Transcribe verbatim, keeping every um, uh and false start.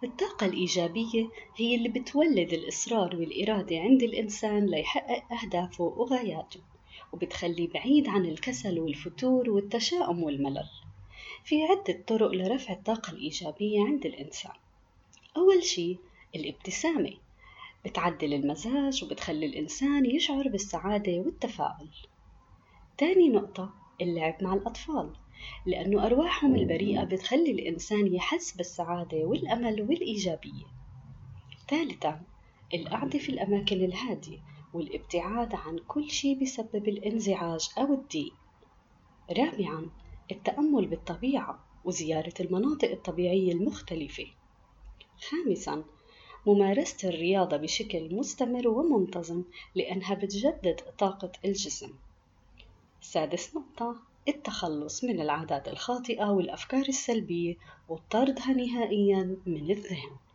الطاقة الإيجابية هي اللي بتولد الإصرار والإرادة عند الإنسان ليحقق أهدافه وغاياته، وبتخليه بعيد عن الكسل والفتور والتشاؤم والملل. في عدة طرق لرفع الطاقة الإيجابية عند الإنسان. أول شي الابتسامة، بتعدل المزاج وبتخلي الإنسان يشعر بالسعادة والتفاؤل. تاني نقطة اللعب مع الأطفال، لأنه أرواحهم البريئة بتخلي الإنسان يحس بالسعادة والأمل والإيجابية. ثالثاً القعدة في الأماكن الهادية والابتعاد عن كل شيء بسبب الانزعاج أو الضيق. رابعاً التأمل بالطبيعة وزيارة المناطق الطبيعية المختلفة. خامساً ممارسة الرياضة بشكل مستمر ومنتظم، لأنها بتجدد طاقة الجسم. سادس نقطة التخلص من العادات الخاطئة والأفكار السلبية وطردها نهائياً من الذهن.